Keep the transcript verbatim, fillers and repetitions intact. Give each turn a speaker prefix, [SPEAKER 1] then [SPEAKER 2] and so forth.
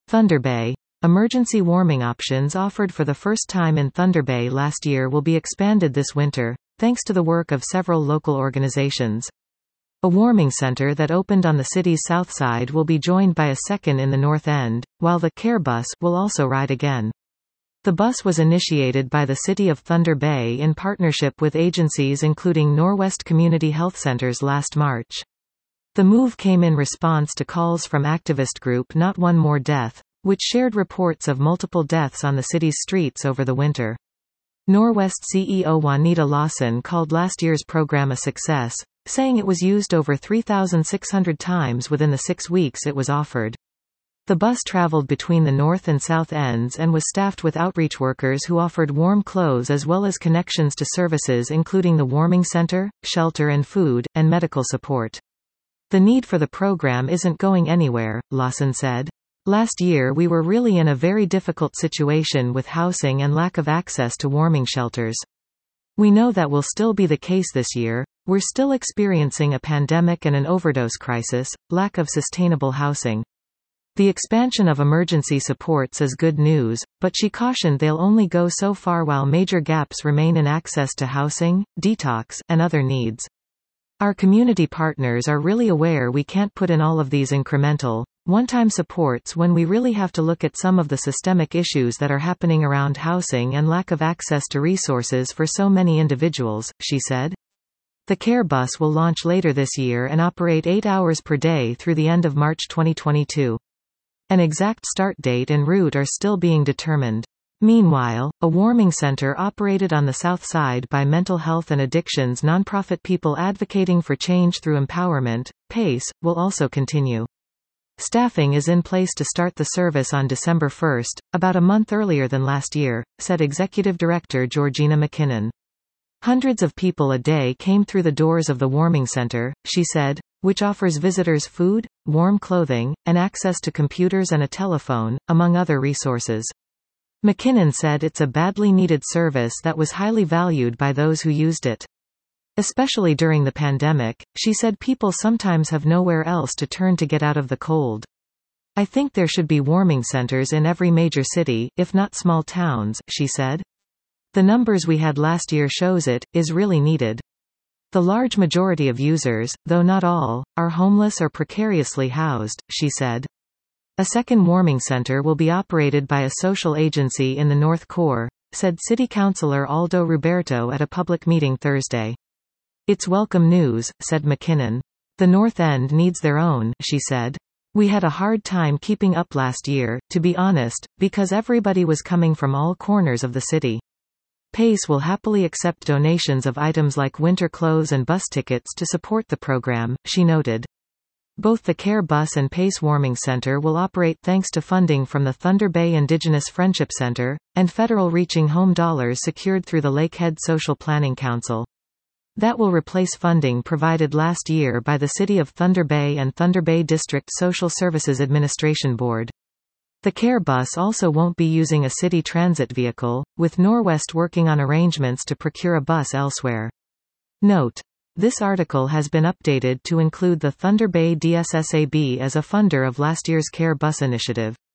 [SPEAKER 1] Thunder Bay. Emergency warming options offered for the first time in Thunder Bay last year will be expanded this winter, thanks to the work of several local organizations. A warming center that opened on the city's south side will be joined by a second in the north end, while the Care Bus will also ride again. The bus was initiated by the City of Thunder Bay in partnership with agencies including Norwest Community Health Centers last March. The move came in response to calls from activist group Not One More Death, which shared reports of multiple deaths on the city's streets over the winter. Norwest C E O Juanita Lawson called last year's program a success, saying it was used over three thousand six hundred times within the six weeks it was offered. The bus traveled between the north and south ends and was staffed with outreach workers who offered warm clothes as well as connections to services including the warming center, shelter and food, and medical support. The need for the program isn't going anywhere, Lawson said. Last year we were really in a very difficult situation with housing and lack of access to warming shelters. We know that will still be the case this year. We're still experiencing a pandemic and an overdose crisis, lack of sustainable housing. The expansion of emergency supports is good news, but she cautioned they'll only go so far while major gaps remain in access to housing, detox, and other needs. Our community partners are really aware we can't put in all of these incremental, one-time supports when we really have to look at some of the systemic issues that are happening around housing and lack of access to resources for so many individuals, she said. The Care Bus will launch later this year and operate eight hours per day through the end of March twenty twenty-two. An exact start date and route are still being determined. Meanwhile, a warming center operated on the south side by mental health and addictions nonprofit People Advocating for Change Through Empowerment, PACE, will also continue. Staffing is in place to start the service on December first, about a month earlier than last year, said Executive Director Georgina McKinnon. Hundreds of people a day came through the doors of the warming center, she said, which offers visitors food, warm clothing, and access to computers and a telephone, among other resources. McKinnon said it's a badly needed service that was highly valued by those who used it. Especially during the pandemic, she said people sometimes have nowhere else to turn to get out of the cold. I think there should be warming centers in every major city, if not small towns, she said. The numbers we had last year shows it is really needed. The large majority of users, though not all, are homeless or precariously housed, she said. A second warming center will be operated by a social agency in the North Core, said City Councilor Aldo Roberto at a public meeting Thursday. It's welcome news, said McKinnon. The North End needs their own, she said. We had a hard time keeping up last year, to be honest, because everybody was coming from all corners of the city. PACE will happily accept donations of items like winter clothes and bus tickets to support the program, she noted. Both the Care Bus and PACE Warming Center will operate thanks to funding from the Thunder Bay Indigenous Friendship Center, and federal Reaching Home dollars secured through the Lakehead Social Planning Council. That will replace funding provided last year by the City of Thunder Bay and Thunder Bay District Social Services Administration Board. The Care Bus also won't be using a city transit vehicle, with Norwest working on arrangements to procure a bus elsewhere. Note: this article has been updated to include the Thunder Bay D S S A B as a funder of last year's Care Bus initiative.